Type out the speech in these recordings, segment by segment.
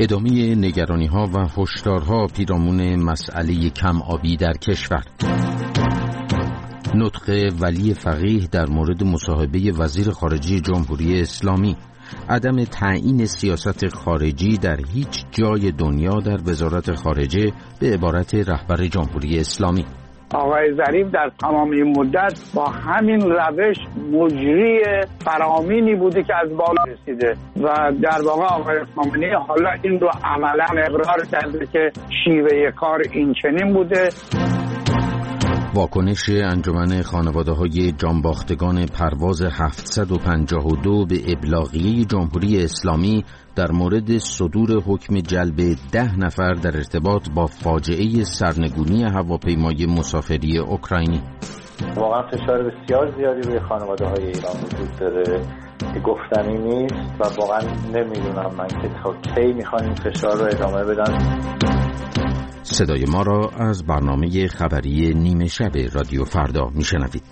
ادامه نگرانی‌ها و هشدارها پیرامون مسئله کم آبی در کشور. نطق ولی فقیه در مورد مصاحبه وزیر خارجه جمهوری اسلامی. عدم تعیین سیاست خارجی در هیچ جای دنیا در وزارت خارجه به عبارت رهبر جمهوری اسلامی. آقای ظریف در تمام این مدت با همین روش مجری فرامینی بوده که از بالا رسیده و در واقع آقای خامنه‌ای حالا این رو عملا اقرار کرده که شیوه کار این چنین بوده. واکنش انجمن خانواده‌های جانباختگان پرواز 752 به ابلاغیه جمهوری اسلامی در مورد صدور حکم جلب 10 نفر در ارتباط با فاجعه سرنگونی هواپیمای مسافری اوکراینی. واقعا فشار بسیار زیادی روی خانواده‌های ایران وجود داره که گفتنی نیست و واقعا نمیدونم من که تا کی میخوان این فشار رو ادامه بدن. صدای ما را از برنامه خبری نیمه شب رادیو فردا میشنوید.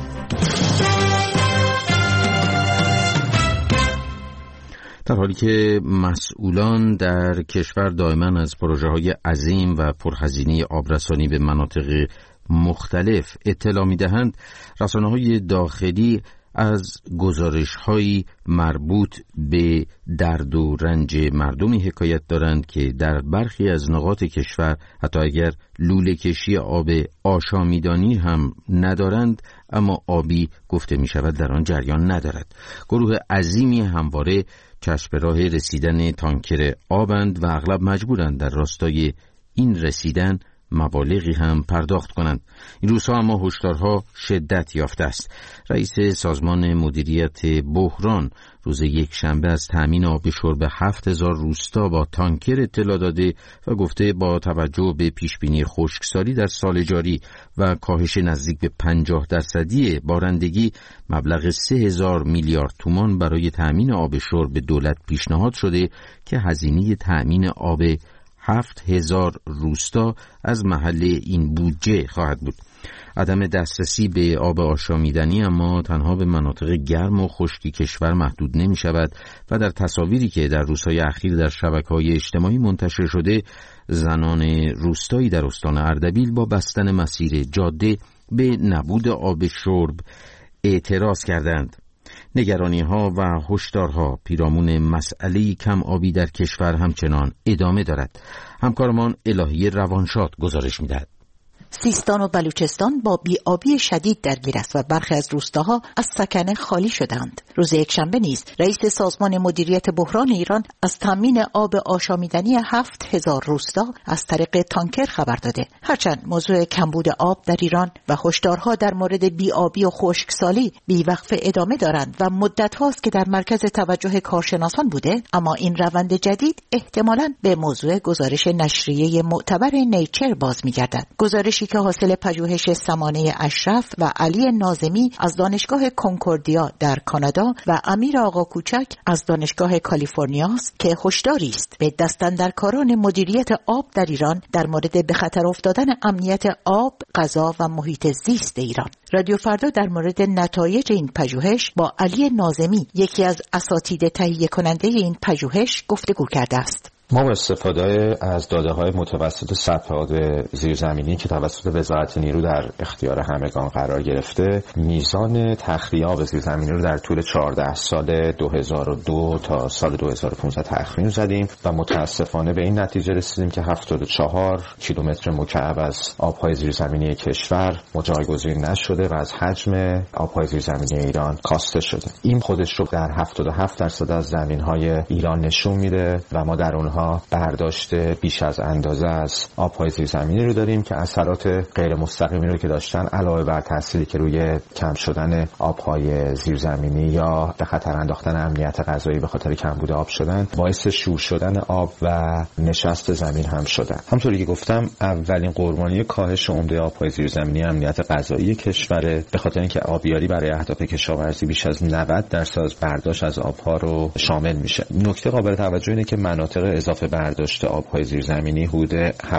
در حالی که مسئولان در کشور دائما از پروژه‌های عظیم و پرهزینه آبرسانی به مناطق مختلف اطلاع می‌دهند، رسانه‌های داخلی از گزارش‌هایی مربوط به درد و رنج مردمی حکایت دارند که در برخی از نقاط کشور حتی اگر لوله کشی آب آشامیدنی هم ندارند، اما آبی گفته می شود در آن جریان ندارد. گروه عظیمی همواره چشم به راه رسیدن تانکر آبند و اغلب مجبورند در راستای این رسیدن مبالغی هم پرداخت کنند. این روزها اما هشدارها شدت یافته است. رئیس سازمان مدیریت بحران روز یکشنبه از تامین آب شرب 7000 روستا با تانکر اطلاع داده و گفته با توجه به پیشبینی خشکسالی در سال جاری و کاهش نزدیک به 50% بارندگی، مبلغ 3000 میلیارد تومان برای تامین آب شرب به دولت پیشنهاد شده که هزینه تامین آب 7000 روستا از محل این بودجه خواهد بود. عدم دسترسی به آب آشامیدنی اما تنها به مناطق گرم و خشکی کشور محدود نمی شود و در تصاویری که در روزهای اخیر در شبکه‌های اجتماعی منتشر شده، زنان روستایی در استان اردبیل با بستن مسیر جاده به نبود آب شرب اعتراض کردند. نگرانی‌ها و هشدارها پیرامون مسئله کم آبی در کشور همچنان ادامه دارد. همکارمان الهی روانشاد گزارش می‌دهد. سیستان و بلوچستان با بی‌آبی شدید درگیر است و برخی از روستاها از سکنه خالی شدند. روز یکشنبه نیز رئیس سازمان مدیریت بحران ایران از تامین آب آشامیدنی 7000 روستا از طریق تانکر خبر داده. هرچند موضوع کمبود آب در ایران و هشدارها در مورد بی‌آبی و خشکسالی بی‌وقفه ادامه دارند و مدت هاست که در مرکز توجه کارشناسان بوده، اما این روند جدید احتمالاً به موضوع گزارش نشریه معتبر نیچر باز می‌گردد. گزارشی که حاصل پژوهش سمانه اشرف و علی ناظمی از دانشگاه کنکوردیا در کانادا و امیر آقا کوچک از دانشگاه کالیفرنیا است که هشداری است به دستاندرکاران مدیریت آب در ایران در مورد به خطر افتادن امنیت آب، غذا و محیط زیست ایران. رادیو فردا در مورد نتایج این پژوهش با علی ناظمی، یکی از اساتید تهیه کننده این پژوهش، گفتگو کرده است. ما با استفاده از داده‌های متوسط سطح آب زیرزمینی که توسط وزارت نیرو در اختیار همگان قرار گرفته، میزان تخلیه آب زیرزمینی رو در طول 14 سال 2002 تا سال 2015 تخمین زدیم و متاسفانه به این نتیجه رسیدیم که 74 کیلومتر مکعب از آب‌های زیرزمینی کشور جایگزین نشده و از حجم آب‌های زیرزمینی ایران کاسته شده. این خودش رو در 77% از زمین‌های ایران نشون میده و ما در اونها برداشت بیش از اندازه از آب‌های زیرزمینی رو داریم که اثرات غیر مستقیمی رو که داشتن، علاوه بر تأثیری که روی کم شدن آب‌های زیرزمینی یا به خطر انداختن امنیت غذایی به خاطر کمبود آب شدن، باعث شور شدن آب و نشست زمین هم شدن. همونطوری که گفتم، اولین قربانی کاهش عمده آب‌های زیرزمینی امنیت غذایی کشوره، به خاطر اینکه آبیاری برای اهداف کشاورزی بیش از 90% از برداشت از آب‌ها رو شامل میشه. نکته قابل توجه اینه که مناطق اضافه برداشت آبهای زیرزمینی حدود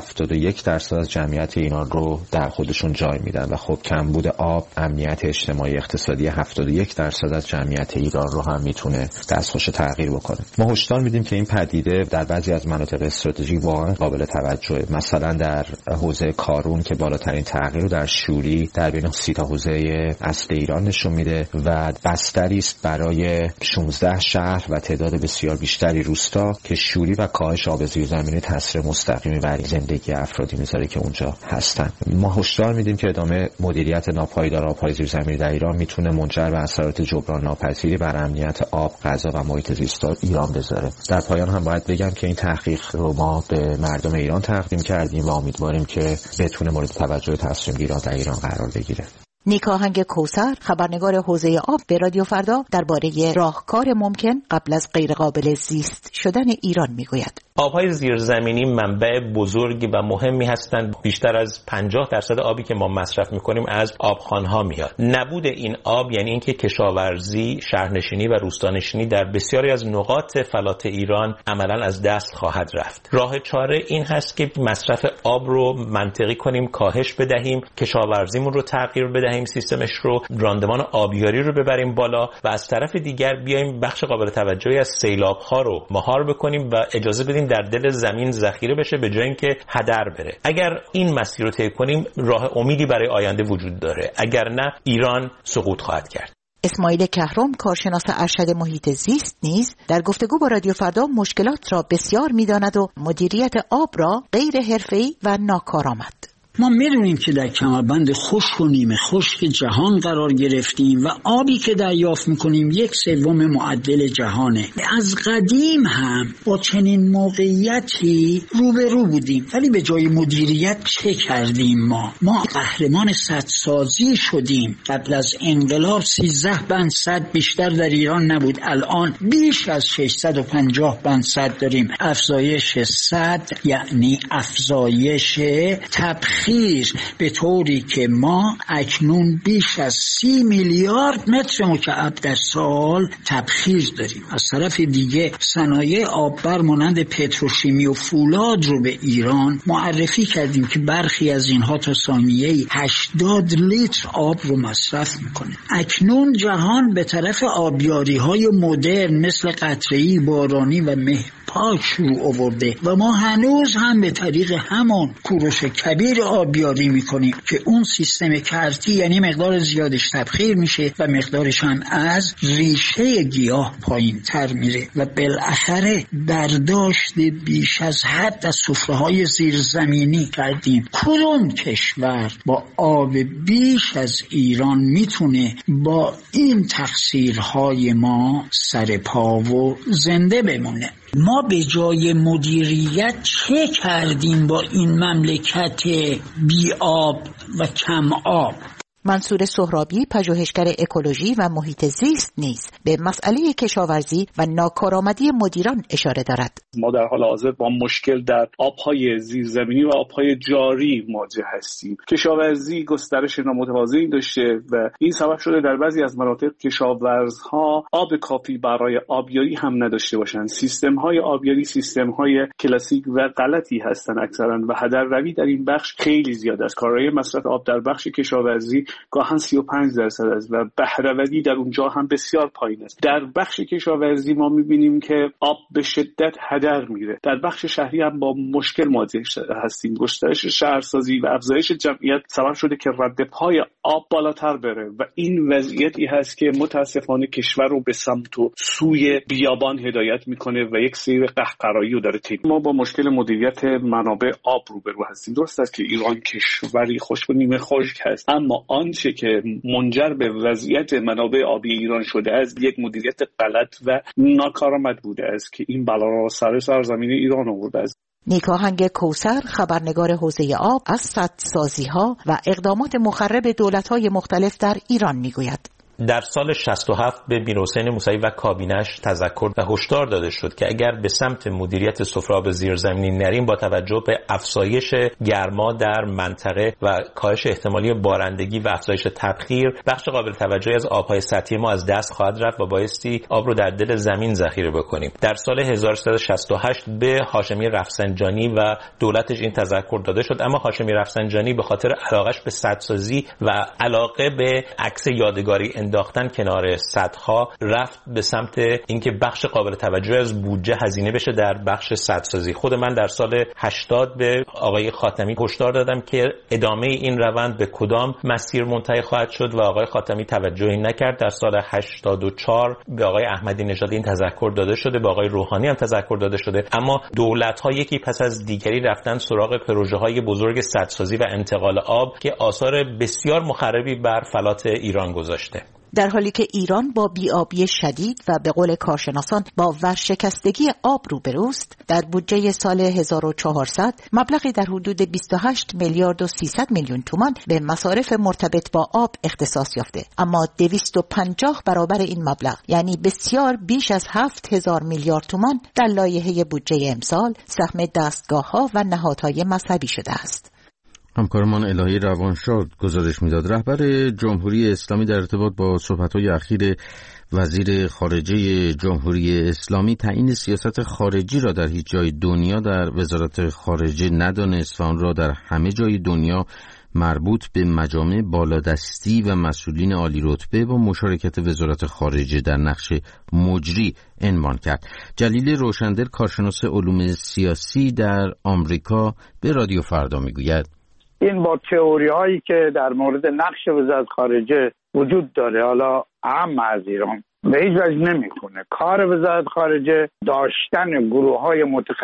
71% از جمعیت ایران رو در خودشون جای میدن و خب کمبود آب امنیت اجتماعی اقتصادی 71% از جمعیت ایران رو هم میتونه دستخوش تغییر بکنه. ما هشدار میدیم که این پدیده در بعضی از مناطق استراتژیک واقعا قابل توجهه. مثلا در حوزه کارون که بالاترین تغییر رو در شوری در بین 30 تا حوزه اصل ایران نشون میده و بستری است برای 16 شهر و تعداد بسیار بیشتری روستا که شوری و کاهش آب زیرزمینی تاثیر مستقیمی بر زندگی افرادی میذاره که اونجا هستن. ما هشدار میدیم که ادامه مدیریت ناپایدار آبهای زیرزمینی در ایران میتونه منجر به اثرات جبران ناپذیری بر امنیت آب، غذا و محیط زیست ایران بذاره. در پایان هم باید بگم که این تحقیق رو ما به مردم ایران تقدیم کردیم و امیدواریم که بتونه مورد توجه تصمیم گیران در ایران قرار بگیره. نیک آهنگ کوثر، خبرنگار حوزه آب، به رادیو فردا درباره راهکار ممکن قبل از غیرقابل زیست شدن ایران میگوید. آبهای زیرزمینی منبع بزرگی و مهمی هستند. بیشتر از 50% آبی که ما مصرف میکنیم از آبخوان‌ها میاد. نبود این آب یعنی اینکه کشاورزی، شهرنشینی و روستانشینی در بسیاری از نقاط فلات ایران عملاً از دست خواهد رفت. راه چاره این هست که مصرف آب رو منطقی کنیم، کاهش بدهیم، کشاورزیمون رو تغییر بدهیم، سیستمش رو، راندمان آبیاری رو ببریم بالا و از طرف دیگر بیایم بخش قابل توجهی از سیلاب‌ها رو مهار بکنیم و اجازه بدیم در دل زمین ذخیره بشه به جای اینکه هدر بره. اگر این مسیر رو طی کنیم راه امیدی برای آینده وجود داره، اگر نه ایران سقوط خواهد کرد. اسماعیل کهرم، کارشناس ارشد محیط زیست، نیز در گفتگو با رادیو فردا مشکلات را بسیار می‌داند و مدیریت آب را غیر حرفه‌ای و ناکارآمد. ما میدونیم که در کمربند خشک و نیمه خشک جهان قرار گرفتیم و آبی که دریافت میکنیم 1/3 معدل جهانه. از قدیم هم با چنین موقعیتی روبرو بودیم، ولی به جای مدیریت چه کردیم؟ ما قهرمان سدسازی شدیم. قبل از انقلاب 13 بند سد بیشتر در ایران نبود، الان بیش از 650 بند سد داریم. افزایش سد یعنی افزایش تبخیر، به طوری که ما اکنون بیش از 30 میلیارد متر مکعب در سال تبخیر داریم. از طرف دیگه صنایع آببر مانند پتروشیمی و فولاد رو به ایران معرفی کردیم که برخی از اینها تا ثانیه‌ای 80 لیتر آب رو مصرف میکنه. اکنون جهان به طرف آبیاری‌های مدرن مثل قطره‌ای، بارانی و پاک رو آورده و ما هنوز هم به طریق همون کوروش کبیر آبیاری میکنیم که اون سیستم کرتی یعنی مقدار زیادش تبخیر میشه و مقدارش هم از ریشه گیاه پایین تر میره و بالاخره برداشت بیش از حد از سفره‌های زیرزمینی کردیم. کدوم کشور با آب بیش از ایران میتونه با این تقصیرهای ما سر پا و زنده بمونه؟ ما به جای مدیریت چه کردیم با این مملکت بی آب و کم آب؟ منصور سهرابی، پژوهشگر اکولوژی و محیط زیست، نیز به مسئله کشاورزی و ناکارآمدی مدیران اشاره دارد. ما در حال حاضر با مشکل در آبهای زیرزمینی و آبهای جاری مواجه هستیم. کشاورزی گسترش نامتوازی داشته و این سبب شده در بعضی از مناطق کشاورزها آب کافی برای آبیاری هم نداشته باشند. سیستم‌های آبیاری سیستم‌های کلاسیک و غلطی هستند اکثرا و هدرروی در این بخش خیلی زیاد است. کارایی مصرف آب در بخش کشاورزی گاهن 35% است و بهره‌وری در اونجا هم بسیار پایین است. در بخش کشاورزی ما می‌بینیم که آب به شدت هدر میره. در بخش شهری هم با مشکل مواجه هستیم. گسترش شهرسازی و افزایش جمعیت سبب شده که رد پای آب بالاتر بره و این وضعیتی هست که متاسفانه کشور رو به سمت و سوی بیابان هدایت میکنه و یک سیر قهقرایی رو داره طی. ما با مشکل مدیریت منابع آب روبرو هستیم. درست است که ایران کشوری خشک و نیمه خشک هست، اما آنچه که منجر به وضعیت منابع آبی ایران شده است یک مدیریت غلط و ناکارآمد بوده است که این بلا را سر سرزمین ایران آورده است. نیک آهنگ کوثر، خبرنگار حوزه آب، از سدسازی‌ها و اقدامات مخرب دولت‌های مختلف در ایران میگوید. در سال 67 به میرحسین موسوی و کابینش تذکر و هشدار داده شد که اگر به سمت مدیریت سفره‌آب زیرزمینی نریم با توجه به افزایش گرما در منطقه و کاهش احتمالی بارندگی و افزایش تبخیر، بخش قابل توجهی از آبهای سطحی ما از دست خواهد رفت و بایستی آب رو در دل زمین ذخیره بکنیم. در سال 1368 به هاشمی رفسنجانی و دولتش این تذکر داده شد، اما هاشمی رفسنجانی به خاطر علاقش به سدسازی و علاقه به عکس یادگاری انداختن کنار سدها رفت به سمت اینکه بخش قابل توجهی از بودجه هزینه بشه در بخش سدسازی. خود من در سال 80 به آقای خاتمی هشدار دادم که ادامه این روند به کدام مسیر منتهی خواهد شد و آقای خاتمی توجهی نکرد. در سال 84 به آقای احمدی نژاد این تذکر داده شده، به آقای روحانی هم تذکر داده شده، اما دولت‌ها یکی پس از دیگری رفتن سراغ پروژه‌های بزرگ سدسازی و انتقال آب که آثار بسیار مخربی بر فلات ایران گذاشته. در حالی که ایران با بی‌آبی شدید و به قول کارشناسان با ورشکستگی آب روبروست، در بودجه سال 1400 مبلغی در حدود 28 میلیارد و 300 میلیون تومان به مصارف مرتبط با آب اختصاص یافته، اما 250 برابر این مبلغ، یعنی بسیار بیش از 7000 میلیارد تومان در لایحه بودجه امسال سهم دستگاه‌ها و نهادهای مذهبی شده است. همکارمان الهی روانشاد گزارش میداد. رهبر جمهوری اسلامی در ارتباط با صحبت‌های اخیر وزیر خارجه جمهوری اسلامی تعیین سیاست خارجی را در هیچ جای دنیا در وزارت خارجه ندانست و آن را در همه جای دنیا مربوط به مجامع بالادستی و مسئولین عالی رتبه با مشارکت وزارت خارجه در نقش مجری عنوان کرد. جلیل روشندل کارشناس علوم سیاسی در آمریکا به رادیو فردا میگوید این با تئوری هایی که در مورد نقش وزارت خارجه وجود داره، حالا اهم از ایران، به هیچ وجه نمیکنه. کار وزارت خارجه داشتن گروه های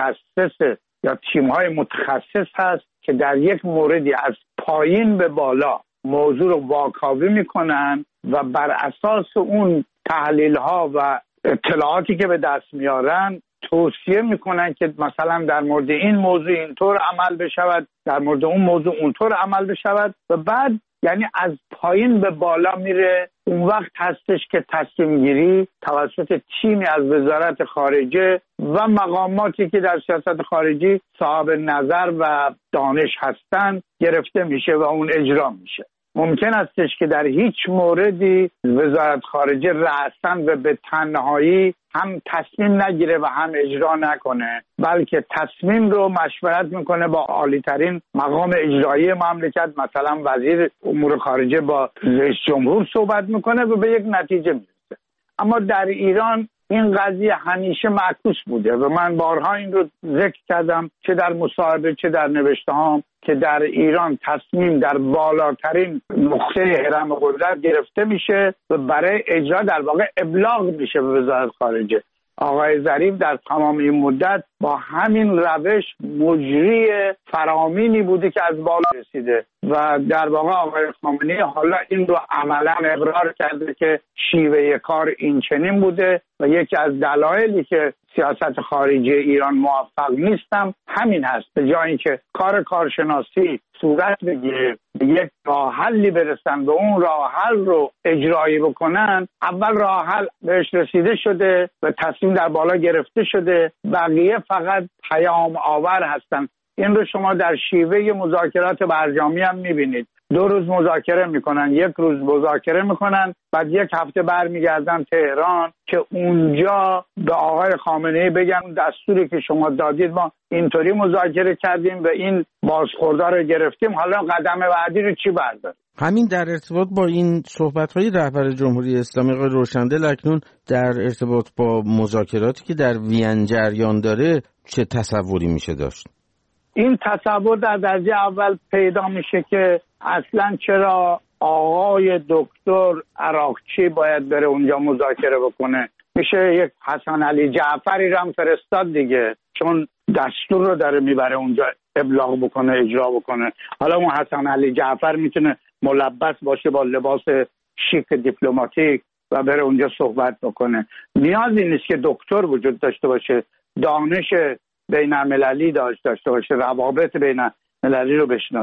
متخصص یا تیم های متخصص هست که در یک موردی از پایین به بالا موضوع رو واکاوی میکنن و بر اساس اون تحلیل ها و اطلاعاتی که به دست میارن توصیه میکنن که مثلا در مورد این موضوع اینطور عمل بشود، در مورد اون موضوع اونطور عمل بشود و بعد یعنی از پایین به بالا میره. اون وقت هستش که تصمیم گیری توسط تیمی از وزارت خارجه و مقاماتی که در سیاست خارجی صاحب نظر و دانش هستن گرفته میشه و اون اجرا میشه. ممکن استش که در هیچ موردی وزارت خارجه رأساً و به تنهایی هم تصمیم نگیره و هم اجرا نکنه، بلکه تصمیم رو مشورت میکنه با عالی‌ترین مقام اجرایی مملکت، مثلا وزیر امور خارجه با رئیس جمهور صحبت میکنه و به یک نتیجه میرسه. اما در ایران این قضیه همیشه معکوس بوده و من بارها این رو ذکر کردم، چه در مصاحبه چه در نوشته هام، که در ایران تصمیم در بالاترین نقطه هرم قدرت گرفته میشه و برای اجرا در واقع ابلاغ میشه به وزارت خارجه. آقای ظریف در تمام این مدت با همین روش مجری فرامینی بوده که از بالا رسیده و در واقع آقای خامنه‌ای حالا این رو عملا اقرار کرده که شیوه کار این چنین بوده و یکی از دلایلی که سیاست خارجی ایران موفق نیستم همین هست. به جای اینکه کارشناسی صورت بگیره یک راه حلی برسن و اون راه حل رو اجرایی بکنن، اول راه حل بهش رسیده شده و تصمیم در بالا گرفته شده، بقیه فقط پیام آور هستن. این رو شما در شیوه مذاکرات برجامی هم میبینید. 2 روز مذاکره میکنن، 1 روز مذاکره میکنن، بعد 1 هفته برمیگردن تهران که اونجا به آقای خامنه‌ای بگن دستوری که شما دادید ما اینطوری مذاکره کردیم و این بازخوردا رو گرفتیم، حالا قدم بعدی رو چی برداریم. همین در ارتباط با این صحبت‌های رهبر جمهوری اسلامی آقای روشندل اکنون در ارتباط با مذاکراتی که در وین جریان داره چه تصوری میشه داشت؟ این تصور در درجه اول پیدا میشه که اصلا چرا آقای دکتر عراقچی باید بره اونجا مذاکره بکنه. میشه یک حسن علی جعفری رو هم فرستاد دیگه، چون دستور رو داره میبره اونجا ابلاغ بکنه، اجرا بکنه. حالا اون حسن علی جعفر میتونه ملبس باشه با لباس شیک دیپلماتیک و بره اونجا صحبت بکنه. نیازی نیست که دکتر وجود داشته باشه، دانش بین المللی داشته باشه، روابط بین المللی رو بشناسه.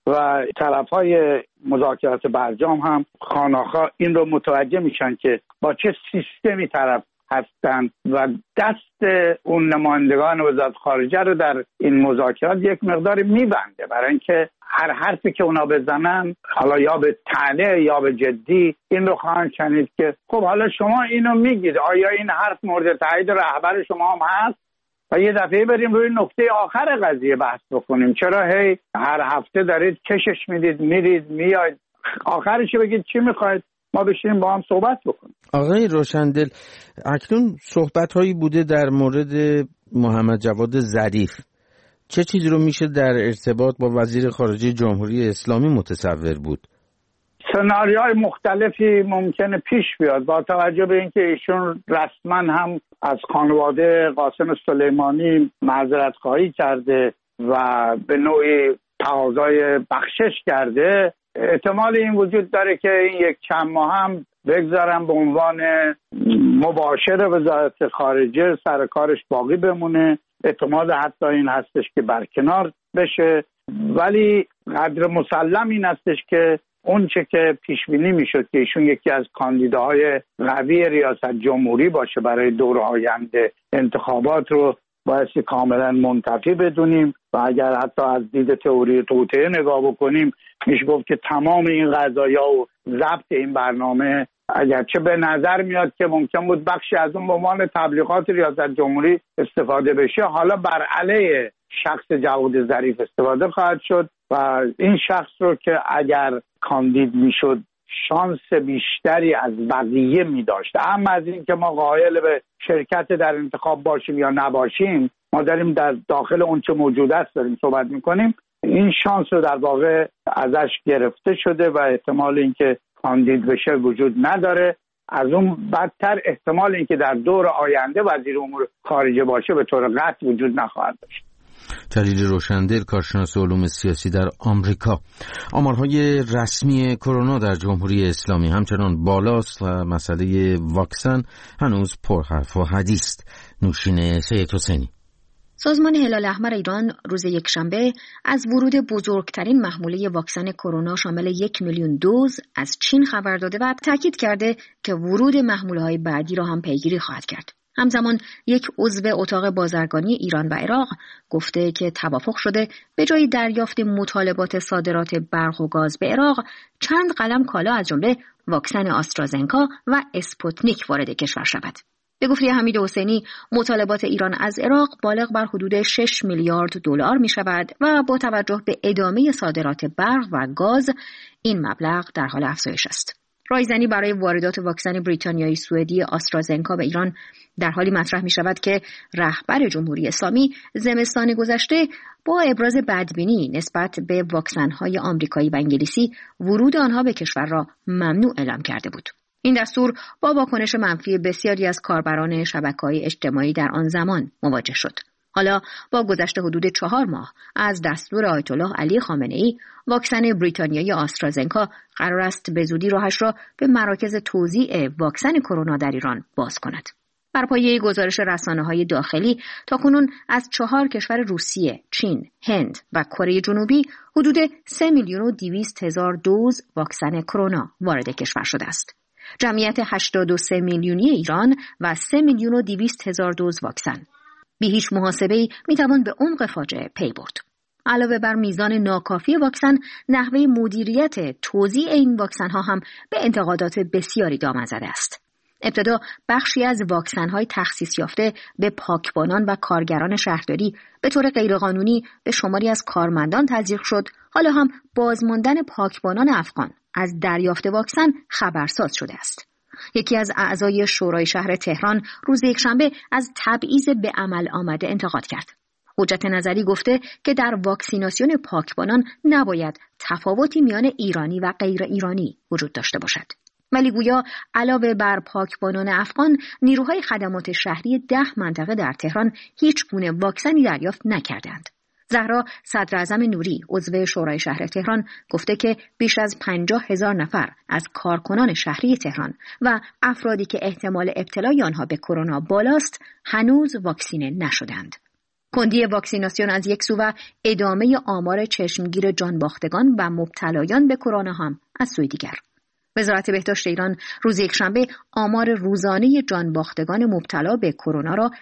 و طرفهای مذاکرات برجام هم خانه‌ها این رو متوجه میشن که با چه سیستمی طرف هستن و دست اون نمایندگان وزارت خارجه رو در این مذاکرات یک مقدار میبنده، برای اینکه هر حرفی که اونا بزنن، حالا یا به طعنه یا به جدی، این رو خواهند شنید که خب حالا شما اینو میگید، آیا این حرف مورد تایید رهبر شما هم هست؟ و یه دفعه بریم روی نکته آخر قضیه بحث بکنیم. چرا هی هر هفته دارید کشش میدید، میرید میاید، آخرش بگید چی میخواید، ما بشینیم با هم صحبت بکنیم. آقای روشندل، اکنون صحبت هایی بوده در مورد محمد جواد ظریف. چه چیزی رو میشه در ارتباط با وزیر خارجه جمهوری اسلامی متصور بود؟ سناریوهای مختلفی ممکنه پیش بیاد با توجه به اینکه ایشون رسما هم از خانواده قاسم سلیمانی معذرت خواهی کرده و به نوعی تقاضای بخشش کرده. احتمال این وجود داره که این یک چند ماه هم بگذارن به عنوان مباشر وزارت خارجه سر کارش باقی بمونه. احتمال حتی این هستش که برکنار بشه، ولی قدر مسلم این هستش که اون چه که پیش بینی میشد که ایشون یکی از کاندیداهای قوی ریاست جمهوری باشه برای دور آینده انتخابات رو بایستی کاملا منتفی بدونیم و اگر حتی از دید تئوری توطئه نگاه بکنیم میشه گفت که تمام این قضایا و ضبط این برنامه اگرچه به نظر میاد که ممکن بود بخشی از اون به عنوان تبلیغات ریاست جمهوری استفاده بشه، حالا بر علیه شخص جواد ظریف استفاده خواهد شد و این شخص رو که اگر کاندید میشد شانس بیشتری از بقیه میداشت. اما از این که ما قائل به شرکت در انتخاب باشیم یا نباشیم، ما داریم در داخل اون چه موجود است داریم صحبت میکنیم. این شانس رو در واقع ازش گرفته شده و احتمال اینکه کاندید بشه وجود نداره. از اون بدتر احتمال اینکه در دور آینده وزیر امور خارجه باشه به طور قطع وجود نخواهد داشت. جلیل روشندل، کارشناس علوم سیاسی در آمریکا. آمارهای رسمی کرونا در جمهوری اسلامی همچنان بالاست و مسئله واکسن هنوز پرحرف و حدیث. نوشین سید حسینی. سازمان هلال احمر ایران روز یکشنبه از ورود بزرگترین محموله واکسن کرونا شامل 1 میلیون دوز از چین خبر داده و تاکید کرده که ورود محموله‌های بعدی را هم پیگیری خواهد کرد. همزمان یک عضو اتاق بازرگانی ایران و عراق گفته که توافق شده به جای دریافت مطالبات صادرات برق و گاز به عراق چند قلم کالا از جمله واکسن آسترازنکا و اسپوتنیک وارد کشور شود. به گفته حمید حسینی مطالبات ایران از عراق بالغ بر حدود 6 میلیارد دلار می شود و با توجه به ادامه صادرات برق و گاز این مبلغ در حال افزایش است. رایزنی برای واردات واکسن بریتانیایی سوئدی آسترازنکا به ایران در حالی مطرح می شود که رهبر جمهوری اسلامی زمستان گذشته با ابراز بدبینی نسبت به واکسن‌های آمریکایی و انگلیسی ورود آنها به کشور را ممنوع اعلام کرده بود. این دستور با واکنش منفی بسیاری از کاربران شبکه‌های اجتماعی در آن زمان مواجه شد. حالا با گذشت حدود 4 ماه از دستور آیت الله علی خامنه‌ای، واکسن بریتانیایی آسترازنکا قرار است به زودی راهش را به مراکز توزیع واکسن کرونا در ایران باز کند. بر پایه گزارش رسانه‌های داخلی تاکنون از 4 کشور روسیه، چین، هند و کره جنوبی حدود 3,200,000 دوز واکسن کرونا وارد کشور شده است. جمعیت 83 میلیونی ایران و 3,200,000 دوز واکسن. بی هیچ محاسبه‌ای میتوان به عمق فاجعه پی برد. علاوه بر میزان ناکافی واکسن، نحوه مدیریت توزیع این واکسن ها هم به انتقادات بسیاری دامن زده است. ابتدا بخشی از واکسن های تخصیص یافته به پاکبانان و کارگران شهرداری به طور غیرقانونی به شماری از کارمندان تزریق شد. حالا هم بازماندن پاکبانان افغان از دریافت واکسن خبرساز شده است. یکی از اعضای شورای شهر تهران روز یکشنبه از تبعیض به عمل آمده انتقاد کرد. حجت نظری گفته که در واکسیناسیون پاکبانان نباید تفاوتی میان ایرانی و غیر ایرانی وجود داشته باشد. ولی گویا علاوه بر پاکبانان افغان، نیروهای خدمات شهری 10 منطقه در تهران هیچ گونه واکسنی دریافت نکردند. زهرا صدراعظم نوری، عضو شورای شهر تهران، گفته که بیش از 50,000 نفر از کارکنان شهری تهران و افرادی که احتمال ابتلای آنها به کرونا بالاست هنوز واکسینه نشدند. کندی واکسیناسیون از یک سو و ادامه آمار چشمگیر جانباختگان و مبتلایان به کرونا هم از سوی دیگر. وزارت بهداشت ایران روز یکشنبه آمار روزانه جانباختگان مبتلا به کرونا را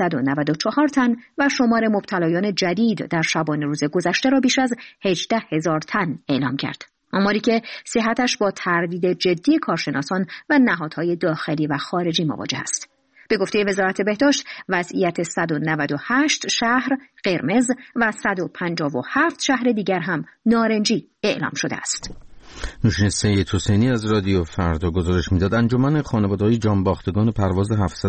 394 تن و شمار مبتلایان جدید در شبانه روز گذشته را بیش از 18,000 تن اعلام کرد. آماری که صحتش با تردید جدی کارشناسان و نهادهای داخلی و خارجی مواجه است. به گفته وزارت بهداشت وضعیت 198 شهر قرمز و 157 شهر دیگر هم نارنجی اعلام شده است. نوشین سید حسینی از رادیو فردا گزارش میداد. انجمن خانواده‌های جانباختگان پرواز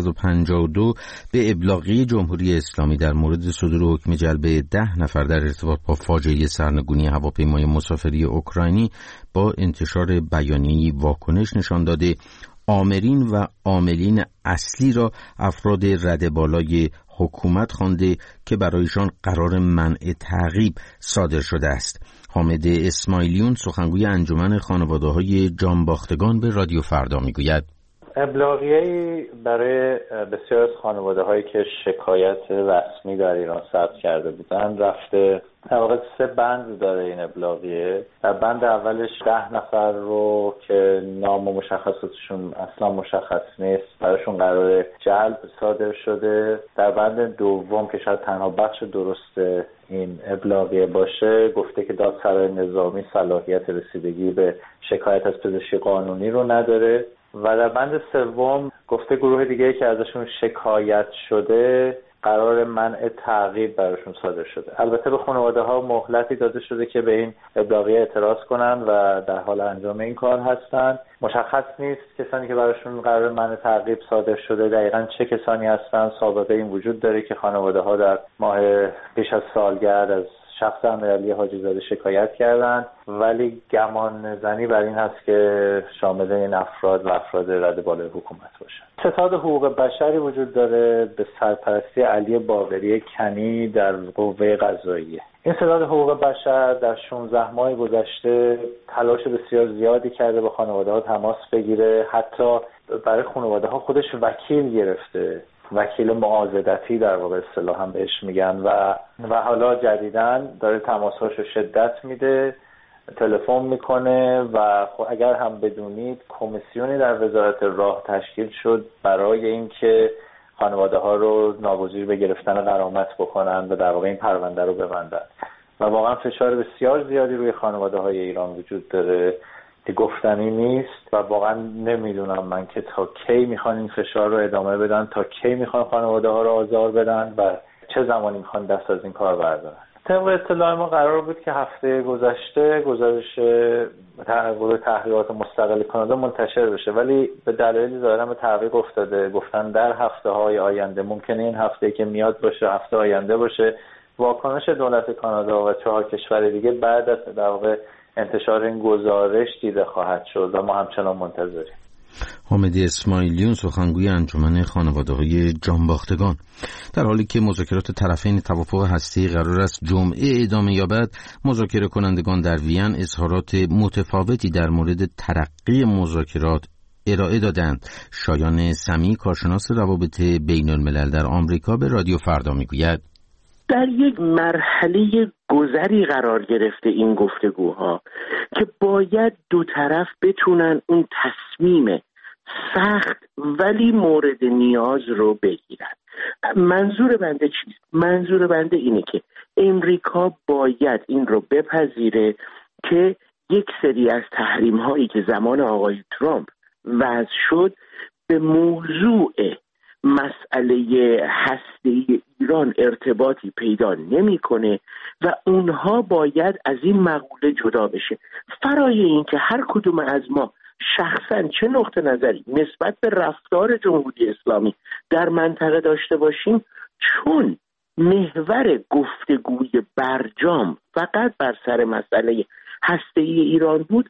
752 به ابلاغیه جمهوری اسلامی در مورد صدور حکم جلب 10 نفر در ارتباط با فاجعه سرنگونی هواپیمای مسافری اوکراینی با انتشار بیانیه‌ای واکنش نشان داده آمرین و عاملین اصلی را افراد رده بالای حکومت خوانده که برایشان قرار منع تعقیب صادر شده است. حامد اسماعیلیون سخنگوی انجمن خانواده‌های جانباختگان به رادیو فردا میگوید ابلاغیه‌ای برای بسیار از خانواده‌هایی که شکایت رسمی در ایران ثبت کرده بودن رفته. در واقع 3 بند داره این ابلاغیه. در بند اولش 10 نفر رو که نام و مشخصاتشون اصلا مشخص نیست براشون قرار جلب صادر شده. در بند دوم که شاید تنها بخش درست این ابلاغیه باشه گفته که دادسرای نظامی صلاحیت رسیدگی به شکایت از پزشکی قانونی رو نداره. و در بند سوم گفته گروه دیگه که ازشون شکایت شده قرار منع تعقیب براشون صادر شده. البته به خانواده ها مهلتی داده شده که به این ابلاغیه اعتراض کنن و در حال انجام این کار هستن. مشخص نیست کسانی که براشون قرار منع تعقیب صادر شده دقیقاً چه کسانی هستن. سابقه این وجود داره که خانواده ها در ماه پیش از سالگرد از شخص امیرعلی حاجی زاده شکایت کردند، ولی گمان زنی بر این هست که شامل این افراد و افراد رده بالای حکومت باشند. ستاد حقوق بشری وجود داره به سرپرستی علی باقری کنی در قوه قضاییه. این ستاد حقوق بشر در 16 ماه گذشته تلاش بسیار زیادی کرده با خانواده‌ها تماس بگیره، حتی برای خانواده‌ها خودش وکیل گرفته، وکیل معاضدتی در واقع اصطلاحاً هم بهش میگن و حالا جدیداً داره تماساشو شدت میده، تلفن میکنه و اگر هم بدونید کمیسیونی در وزارت راه تشکیل شد برای اینکه خانواده ها رو ناگزیر به گرفتن غرامت بکنن و در واقع این پرونده رو ببندن و واقعا فشار بسیار زیادی روی خانواده های ایران وجود داره که گفتنی نیست و واقعا نمیدونم من که تا کی میخوان این فشار رو ادامه بدن، تا کی میخوان خانواده ها رو آزار بدن و چه زمانی میخوان دست از این کار بردارن. طبق اطلاع ما قرار بود که هفته گذشته گزارش گروه تحقیقات مستقل کانادا منتشر بشه، ولی به دلایلی ظاهرا به تعویق افتاده. گفتن در هفته‌های آینده، ممکنه این هفته که میاد باشه، هفته آینده باشه، واکنش دولت کانادا و 4 کشور دیگه بعد از در واقع انتشار این گزارش دیده خواهد شد و ما همچنان منتظریم. حامد اسماعیلیون سخنگوی انجمن خانواده‌های جانباختگان. در حالی که مذاکرات طرفین توافق هسته‌ای قرار است جمعه ادامه یابد، مذاکره کنندگان در وین اظهارات متفاوتی در مورد ترقی مذاکرات ارائه دادند. شایان سمی کارشناس روابط بین الملل در آمریکا به رادیو فردا میگوید در یک مرحله گذری قرار گرفته این گفتگوها که باید دو طرف بتونن اون تصمیم سخت ولی مورد نیاز رو بگیرن. منظور بنده چیست؟ منظور بنده اینه که امریکا باید این رو بپذیره که یک سری از تحریم هایی که زمان آقای ترامپ وضع شد به موضوع مسئله هسته‌ای ایران ارتباطی پیدا نمی‌کنه و اونها باید از این مقوله جدا بشه. فرای این که هر کدوم از ما شخصاً چه نقطه نظری نسبت به رفتار جمهوری اسلامی در منطقه داشته باشیم، چون محور گفتگوی برجام فقط بر سر مسئله هسته‌ای ایران بود،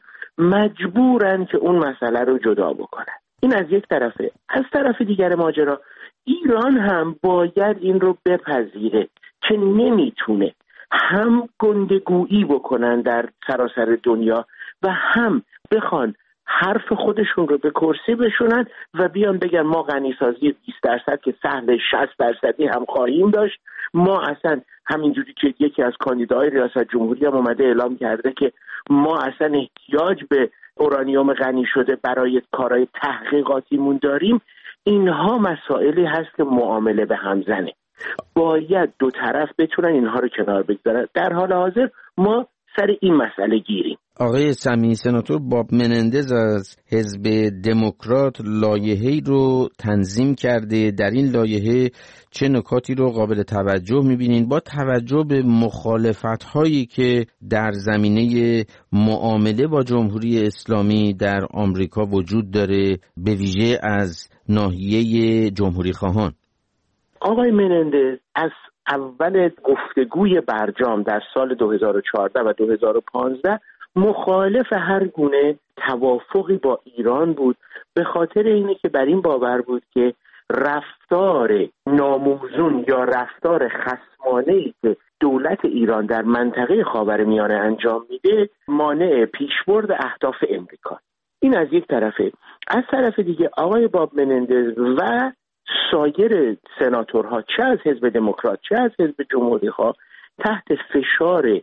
مجبورن که اون مسئله رو جدا بکنن. این از یک طرفه. از طرف دیگر ماجرا ایران هم باید این رو بپذیره که نمیتونه هم گندگویی بکنن در سراسر دنیا و هم بخوان حرف خودشون رو به کرسی بشونن و بیان بگن ما غنیسازی 20% که سهم 60% هم خواهیم داشت. ما اصلا همینجوری که یکی از کاندیداهای ریاست جمهوری هم اومده اعلام کرده که ما اصلا احتیاج به اورانیوم غنی شده برای کارهای تحقیقاتیمون داریم. اینها مسائلی هست که معامله به هم زنه. باید دو طرف بتونن اینها رو کنار بگذارن. در حال حاضر ما سر این مسئله گیریم. آقای سمیعی، سناتور باب منندز از حزب دموکرات لایحه‌ای رو تنظیم کرده. در این لایحه چه نکاتی رو قابل توجه می‌بینین با توجه به مخالفت‌هایی که در زمینه معامله با جمهوری اسلامی در آمریکا وجود داره، به ویژه از ناحیه جمهوری خواهان؟ آقای منندز از اول گفتگوی برجام در سال 2014 و 2015 مخالف هر گونه توافقی با ایران بود، به خاطر اینه که بر این باور بود که رفتار ناموزون یا رفتار خصمانه‌ای که دولت ایران در منطقه خاورمیانه انجام میده مانع پیشبرد اهداف امریکا. این از یک طرفه. از طرف دیگه آقای باب منندز و سایر سناتورها چه از حزب دموکرات چه از حزب جمهوری‌خواه تحت فشار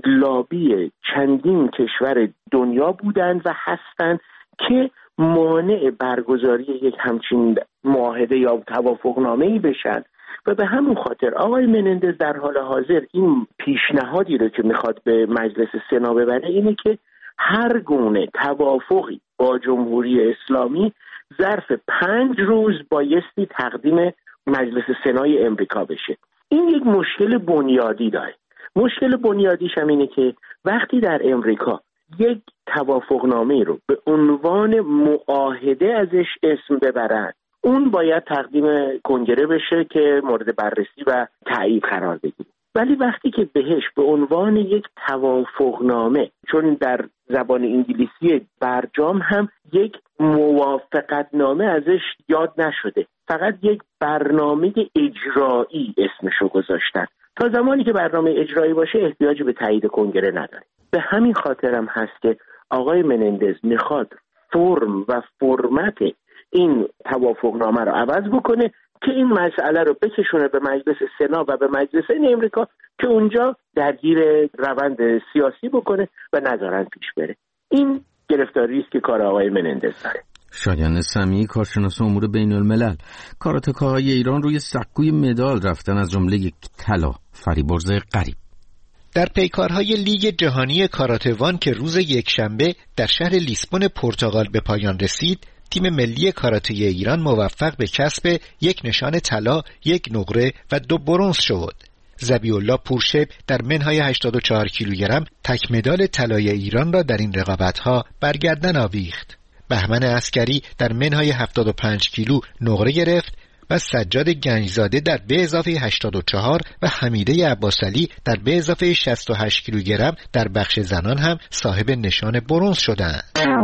لابی چندین کشور دنیا بودند و هستند که مانع برگزاری یک همچین معاهده یا توافقنامه‌ای بشن. و به همون خاطر آقای منندز در حال حاضر این پیشنهادی رو که میخواد به مجلس سنا ببره اینه که هر گونه توافقی با جمهوری اسلامی ظرف 5 روز بایستی تقدیم مجلس سنای امریکا بشه. این یک مشکل بنیادی داره. مشکل بنیادیش هم اینه که وقتی در امریکا یک توافقنامه رو به عنوان معاهده ازش اسم ببرن، اون باید تقدیم کنگره بشه که مورد بررسی و تایید قرار بگیره. ولی وقتی که بهش به عنوان یک توافقنامه، چون در زبان انگلیسی برجام هم یک موافقتنامه ازش یاد نشده، فقط یک برنامه اجرایی اسمشو گذاشتن. تا زمانی که برنامه اجرایی باشه احتیاج به تایید کنگره نداره. به همین خاطرم هست که آقای منندز میخواد فرم و فرمت این توافقنامه رو عوض بکنه که این مسئله رو بکشونه به مجلس سنا و به مجلس امریکا که اونجا درگیر روند سیاسی بکنه و نذارن پیش بره. این گرفتاری است که کار آقای منندز داره. شایان سمیعی، کارشناس امور بین الملل. کاراتکاهای ایران روی سکوی مدال رفتن، از جمله یک طلا. فریبرز غریب. در پیکارهای لیگ جهانی کاراتوان که روز یکشنبه در شهر لیسبون پرتغال به پایان رسید، تیم ملی کاراته ایران موفق به کسب یک نشان طلا، یک نقره و 2 برنز شد. ذبیح‌الله پورشب در منهای 84 کیلوگرم تک مدال طلای ایران را در این رقابت‌ها برگردن آویخت. بهمن عسکری در منهای 75 کیلو نقره گرفت و سجاد گنجزاده در به اضافه 84 و حمیده عباسعلی در به اضافه 68 کیلوگرم در بخش زنان هم صاحب نشان برنز شدند.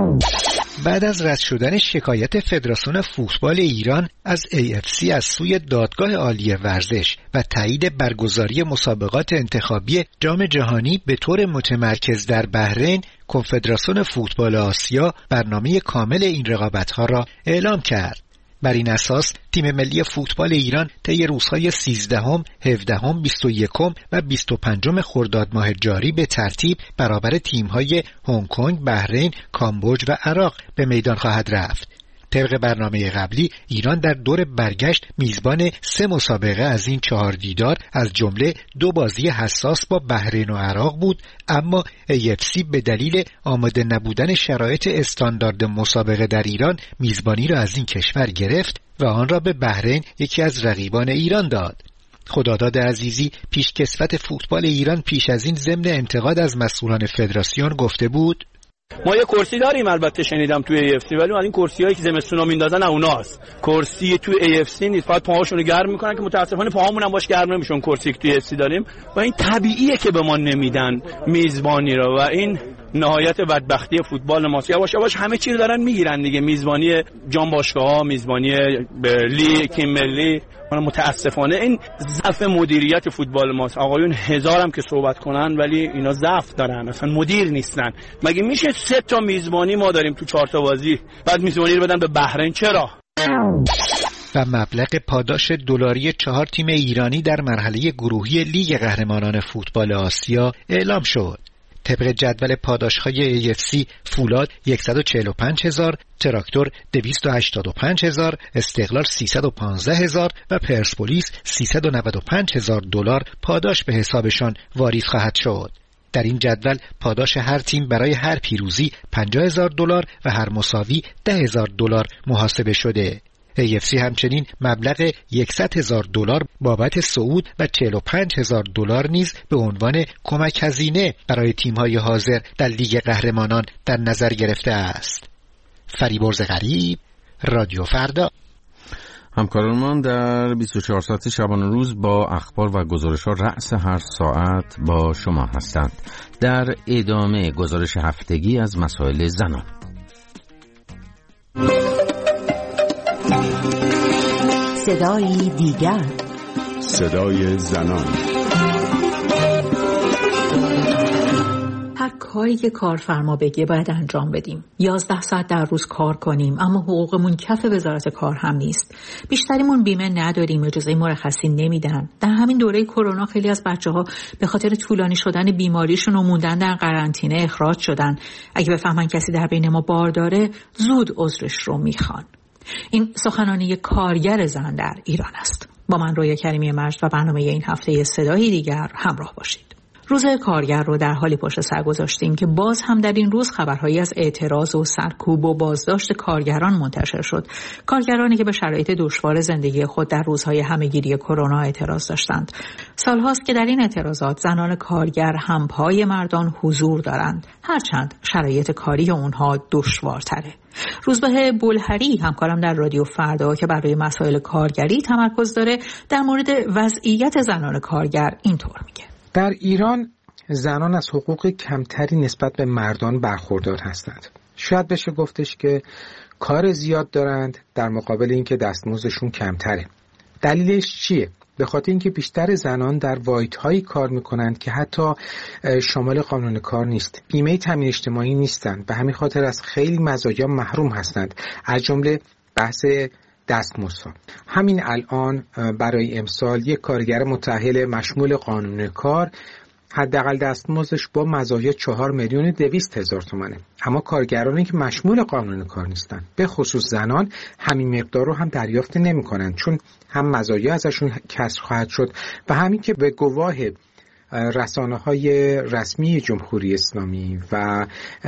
بعد از رد شدن شکایت فدراسیون فوتبال ایران از AFC از سوی دادگاه عالی ورزش و تایید برگزاری مسابقات انتخابی جام جهانی به طور متمرکز در بحرین، کنفدراسیون فوتبال آسیا برنامه کامل این رقابت‌ها را اعلام کرد. بر این اساس تیم ملی فوتبال ایران طی روزهای 13، 17، 21 و 25 خرداد ماه جاری به ترتیب برابر تیم‌های هنگ کنگ، بحرین، کامبوج و عراق به میدان خواهد رفت. طبق برنامه قبلی ایران در دور برگشت میزبان 3 مسابقه از این 4 دیدار از جمله 2 بازی حساس با بحرین و عراق بود، اما AFC به دلیل آماده نبودن شرایط استاندارد مسابقه در ایران میزبانی را از این کشور گرفت و آن را به بحرین، یکی از رقیبان ایران، داد. خداداد عزیزی پیشکسوت فوتبال ایران پیش از این ضمن انتقاد از مسئولان فدراسیون گفته بود: ما یه کرسی داریم، البته شنیدم توی AFC، ولی این کرسیایی که زمستونا میندازن اوناست. کرسی توی AFC نیست، فقط پاهاشون رو گرم میکنن که متاسفانه پاهامون هم باش گرم نمیشون. کرسی که توی AFC داریم و این طبیعیه که به ما نمیدن میزبانی رو و این نهایت بدبختی فوتبال ماست. یواش یواش همه چی رو دارن میگیرن دیگه، میزبانی جام باشگاه‌ها، میزبانی لیگ تیم ملی. متاسفانه این ضعف مدیریت فوتبال ماست. آقایون هزارم که صحبت کنن ولی اینا ضعف دارن، اصلا مدیر نیستن. مگه میشه 3 تا میزبانی ما داریم تو 4 تا بازی، بعد میزبانی رو بدن به بحرین؟ چرا؟ و مبلغ پاداش دلاری 4 تیم ایرانی در مرحله گروهی لیگ قهرمانان فوتبال آسیا اعلام شد. طبق جدول پاداش‌های AFC فولاد 145,000، تراکتور 285,000، استقلال 315,000 و پرسپولیس 395,000 دلار پاداش به حسابشان واریز خواهد شد. در این جدول پاداش هر تیم برای هر پیروزی 50,000 دلار و هر مساوی 10,000 دلار محاسبه شده. AFC همچنین مبلغ 100,000 دلار بابت صعود و 45,000 دلار نیز به عنوان کمک هزینه برای تیم‌های حاضر در لیگ قهرمانان در نظر گرفته است. فریبرز غریب، رادیو فردا. همکاران در 24 ساعت شبانه روز با اخبار و گزارش‌ها رأس هر ساعت با شما هستند. در ادامه گزارش هفتگی از مسائل زنان. صدای دیگر، صدای زنان. هر کاری که کارفرما بگه باید انجام بدیم. 11 ساعت در روز کار کنیم، اما حقوقمون کف وزارت کار هم نیست. بیشتریمون بیمه نداریم، اجازه مرخصی نمیدن. در همین دوره کرونا خیلی از بچه‌ها به خاطر طولانی شدن بیماریشون و موندن در قرنطینه اخراج شدن. اگه بفهمن کسی در بین ما بار داره، زود عذرش رو میخوان. این سخنرانی کارگر زن در ایران است. با من رویا کریمی مجد و برنامه این هفته صدای دیگر همراه باشید. روز کارگر رو در حالی پشت سر گذاشتیم که باز هم در این روز خبرهایی از اعتراض و سرکوب و بازداشت کارگران منتشر شد. کارگرانی که به شرایط دشوار زندگی خود در روزهای همهگیری کرونا اعتراض داشتند. سالهاست که در این اعتراضات زنان کارگر همپای مردان حضور دارند، هرچند شرایط کاری اونها دشوارتره. روزبه بلهری همکارم در رادیو فردا که برای مسائل کارگری تمرکز داره در مورد وضعیت زنان کارگر اینطور میگه: در ایران زنان از حقوق کمتری نسبت به مردان برخوردار هستند. شاید بشه گفتش که کار زیاد دارند در مقابل اینکه دستمزدشون کمتره. دلیلش چیه؟ به خاطر اینکه بیشتر زنان در واحدهایی کار میکنند که حتی شامل قانون کار نیست. بیمه تامین اجتماعی نیستند. به همین خاطر از خیلی مزایا محروم هستند، از جمله بحث دستمزدها. همین الان برای امسال یک کارگر متأهل مشمول قانون کار حداقل دستمزدش با مزایا 4,200,000 تومانه. اما کارگرانی که مشمول قانون کار نیستن، به خصوص زنان، همین مقدار رو هم دریافت نمی‌کنند، چون هم مزایا ازشون کسر خواهد شد و همین که به گواه رسانه‌های رسمی جمهوری اسلامی و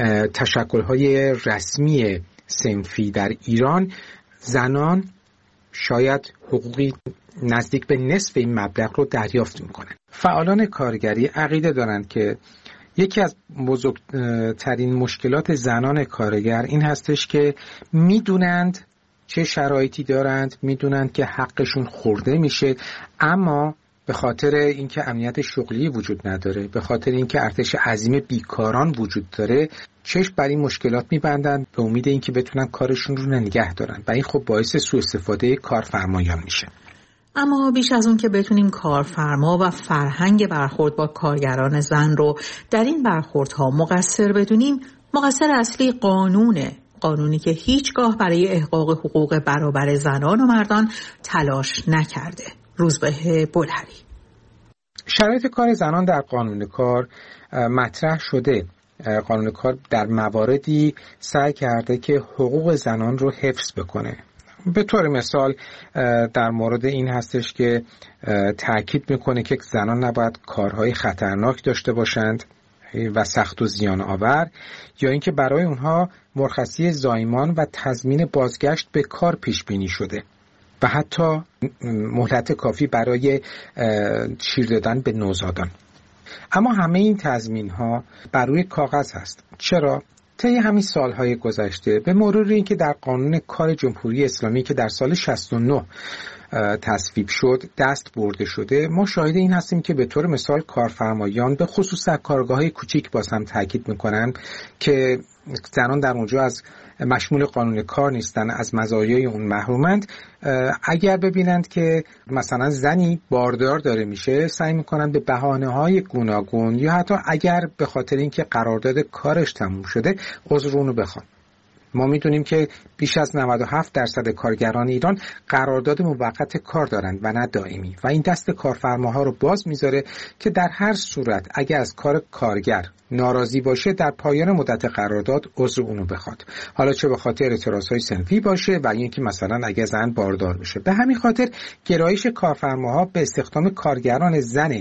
تشکل‌های رسمی صنفی در ایران، زنان شاید حقوقی نزدیک به نصف این مبلغ رو دریافت میکنن. فعالان کارگری عقیده دارند که یکی از بزرگترین مشکلات زنان کارگر این هستش که میدونند چه شرایطی دارند، میدونند که حقشون خورده میشه، اما به خاطر اینکه امنیت شغلی وجود نداره، به خاطر اینکه ارتش عظیم بیکاران وجود داره، چشم بر این مشکلات میبندند به امید اینکه بتونن کارشون رو نگه دارن و این خب باعث سوء استفاده کارفرمایان میشه. اما بیش از اون که بتونیم کارفرما و فرهنگ برخورد با کارگران زن رو در این برخوردها مقصر بدونیم، مقصر اصلی قانونی که هیچگاه برای احقاق حقوق برابر زنان و مردان تلاش نکرده. روزبه بلهری: شرایط کار زنان در قانون کار مطرح شده. قانون کار در مواردی سعی کرده که حقوق زنان رو حفظ بکنه. به طور مثال در مورد این هستش که تأکید میکنه که زنان نباید کارهای خطرناک داشته باشند و سخت و زیان آور، یا اینکه برای اونها مرخصی زایمان و تضمین بازگشت به کار پیش بینی شده و حتی مهلت کافی برای شیر دادن به نوزادان. اما همه این تضمین ها بر روی کاغذ هست. چرا؟ طی همین سالهای گذشته به مرور اینکه در قانون کار جمهوری اسلامی که در سال 69 تصویب شد دست برده شده، ما شاهد این هستیم که به طور مثال کارفرمایان به خصوص در کارگاه‌های کوچیک باز هم تاکید میکنن که زنان در اونجا از مشمول قانون کار نیستن، از مزایای اون محرومند. اگر ببینند که مثلا زنی باردار داره میشه، سعی میکنن به بهانه‌های گوناگون یا حتی اگر به خاطر اینکه قرارداد کارش تموم شده عذر اونو بخوان. ما میدونیم که بیش از 97% کارگران ایران قرارداد موقت کار دارند و نه دائمی و این دست کارفرماها رو باز میذاره که در هر صورت اگر از کار کارگر ناراضی باشه در پایان مدت قرارداد عذر اونو بخواد، حالا چه به خاطر اعتراضهای صنفی باشه و اینکه مثلا اگر زن باردار بشه. به همین خاطر گرایش کارفرماها به استخدام کارگران زن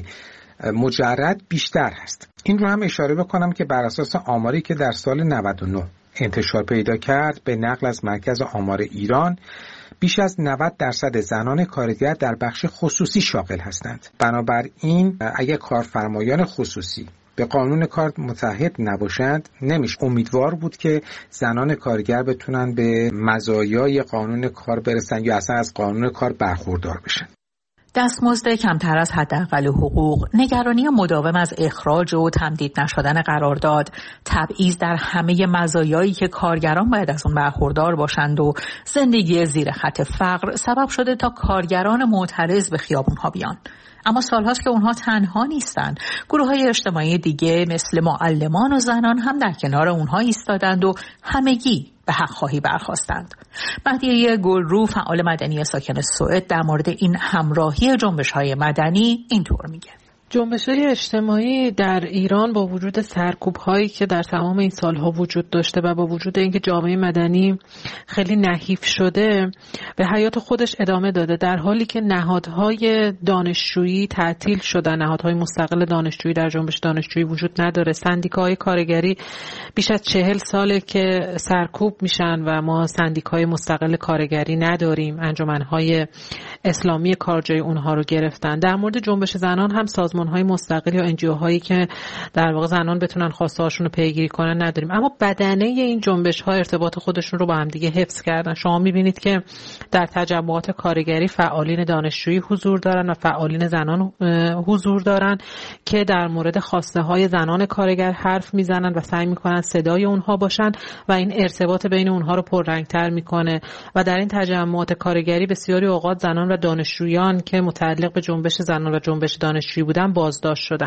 مجرد بیشتر هست. این رو هم اشاره بکنم که بر اساس آماری که در سال 99 انتشار پیدا کرد به نقل از مرکز آمار ایران، بیش از 90% زنان کارگر در بخش خصوصی شاغل هستند. بنابراین اگر کارفرمایان خصوصی به قانون کار متحد نباشند نمیشه امیدوار بود که زنان کارگر بتونن به مزایای قانون کار برسن یا اصلا از قانون کار برخوردار بشن. دستمزد کمتر از حداقل حقوق، نگرانی مداوم از اخراج و تمدید نشدن قرارداد، تبعیض در همه مزایایی که کارگران باید از اون برخوردار باشند و زندگی زیر خط فقر سبب شده تا کارگران معترض به خیابون‌ها بیان. اما سالهاست که اونها تنها نیستن. گروه‌های اجتماعی دیگه مثل معلمان و زنان هم در کنار اونها ایستادند و همگی به حق خواهی برخاستند. مهدیه گلرو، فعال مدنی ساکن سوئد، در مورد این همراهی جنبش‌های مدنی اینطور میگه: جنبش‌های اجتماعی در ایران با وجود سرکوب‌هایی که در تمام این سالها وجود داشته و با وجود اینکه جامعه مدنی خیلی نحیف شده به حیات خودش ادامه داده، در حالی که نهادهای دانشجویی تعطیل شدن، نهادهای مستقل دانشجویی در جنبش دانشجویی وجود نداره. سندیکاهای کارگری بیش از 40 ساله که سرکوب میشن و ما سندیکای مستقل کارگری نداریم. انجمنهای اسلامی کارجای اونها رو گرفتن. در مورد جنبش زنان هم سازمان‌های مستقل یا انجیوهایی که در واقع زنان بتونن خواسته هاشون رو پیگیری کنن نداریم. اما بدنه این جنبش‌ها ارتباط خودشون رو با هم دیگه حفظ کردن. شما می‌بینید که در تجمعات کارگری فعالین دانشجویی حضور دارن و فعالین زنان حضور دارن که در مورد خواسته‌های زنان کارگر حرف میزنن و سعی می‌کنن صدای اونها باشن و این ارتباط بین اونها رو پررنگ‌تر می‌کنه. و در این تجمعات کارگری بسیاری اوقات زنان و دانشجویان که متعلق به جنبش زنان و جنبش دانشجویی بودن بازداشت شدن.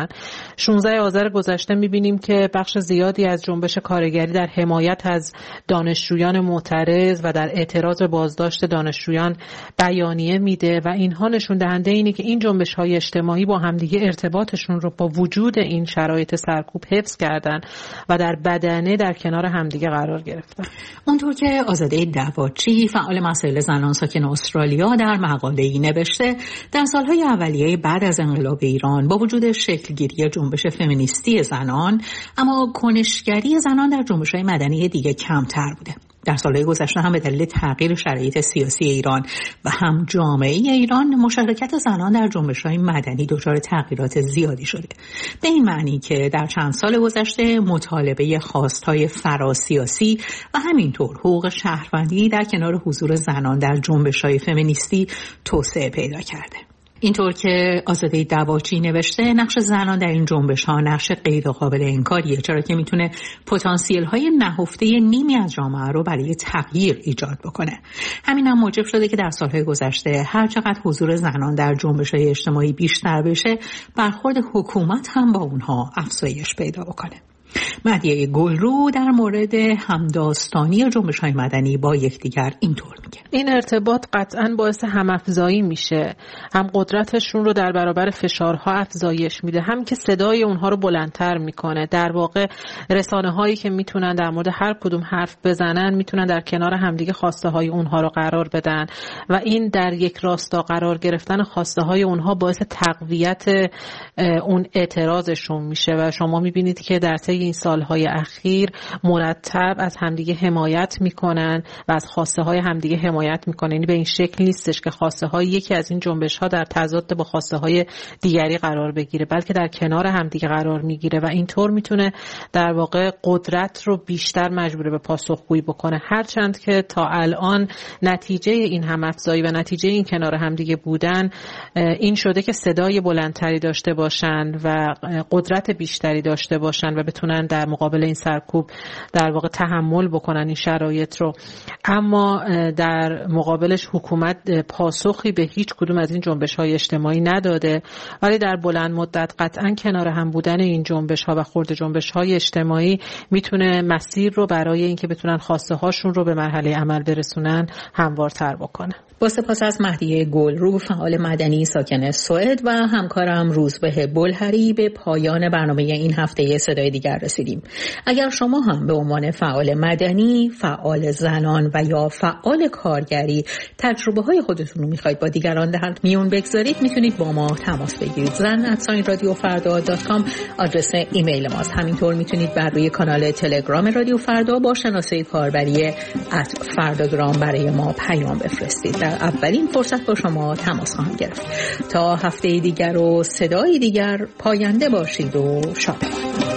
16 آذر گذشته می‌بینیم که بخش زیادی از جنبش کارگری در حمایت از دانشجویان معترض و در اعتراض به بازداشت دانشجویان بیانیه میده و اینها نشون دهنده اینه که این جنبش‌های اجتماعی با همدیگه ارتباطشون رو با وجود این شرایط سرکوب حفظ کردن و در بدنه در کنار همدیگه قرار گرفتن. اونطور که آزاده دواچی، فعال مسائل زنان ساکن استرالیا، در مقاله‌ای نوشته، در سالهای اولیه بعد از انقلاب ایران با وجود شکلگیری جنبش فمینیستی زنان، اما کنشگری زنان در جنبش‌های مدنی دیگه کمتر بوده. در سالهای گذشته هم به دلیل تغییر شرایط سیاسی ایران و هم جامعه ایران، مشارکت زنان در جنبش‌های مدنی دچار تغییرات زیادی شده. به این معنی که در چند سال گذشته مطالبه خواست‌های فراسیاسی و همینطور حقوق شهروندی در کنار حضور زنان در جنبش‌های فمینیستی توسعه پیدا کرده. اینطور که آزاده دواچی نوشته، نقش زنان در این جنبش‌ها نقش غیر قابل انکاریه، چرا که میتونه پتانسیل‌های نهفته نیمی از جامعه رو برای تغییر ایجاد بکنه. همین هم موجب شده که در سالهای گذشته هر چقدر حضور زنان در جنبش‌های اجتماعی بیشتر بشه، برخورد حکومت هم با اونها افزایش پیدا بکنه. مهدیه گلرو در مورد همداستانی جنبش‌های مدنی با یکدیگر اینطور میگه: این ارتباط قطعاً باعث هم‌افزایی میشه، هم قدرتشون رو در برابر فشارها افزایش میده، هم که صدای اونها رو بلندتر میکنه. در واقع رسانه‌هایی که میتونن در مورد هر کدوم حرف بزنن میتونن در کنار همدیگه خواسته های اونها رو قرار بدن و این در یک راستا قرار گرفتن خواسته های اونها باعث تقویت اون اعتراضشون میشه و شما میبینید که در طی این سالهای اخیر مرتب از همدیگه حمایت میکنن و از خواسته های همدیگه حمایت میکنن. یعنی به این شکل نیستش که خواسته های یکی از این جنبش ها در تضاد با خواسته های دیگری قرار بگیره، بلکه در کنار همدیگه قرار میگیره و اینطور میتونه در واقع قدرت رو بیشتر مجبور به پاسخگویی بکنه. هرچند که تا الان نتیجه این هم‌افزایی و نتیجه این کنار همدیگه بودن این شده که صدای بلندتری داشته باشن و قدرت بیشتری داشته باشن و بتونن در مقابل این سرکوب در واقع تحمل بکنن این شرایط رو. اما در مقابلش حکومت پاسخی به هیچ کدوم از این جنبش‌های اجتماعی نداده، ولی در بلند مدت قطعاً کنار هم بودن این جنبش‌ها و خرد جنبش‌های اجتماعی میتونه مسیر رو برای اینکه بتونن خواسته هاشون رو به مرحله عمل برسونن هموارتر بکنه. با سپاس از مهدیه گلرو، فعال مدنی ساکن سوئد و همکارم روزبه بلهری، به پایان برنامه این هفته صدای دیگر رسیدیم. اگر شما هم به عنوان فعال مدنی، فعال زنان و یا فعال کارگری تجربه های خودتون رو میخواید با دیگران در میون بگذارید، میتونید با ما تماس بگیرید. zan@radiofarda.com آدرس ایمیل ماست. همینطور میتونید بر روی کانال تلگرام رادیو فردا با شناسه کاربری @فرداگرام برای ما پیام بفرستید. در اولین فرصت با شما تماس خواهم گرفت. تا هفته دیگر و صدای دیگر، پاینده باشید و شاد باشید.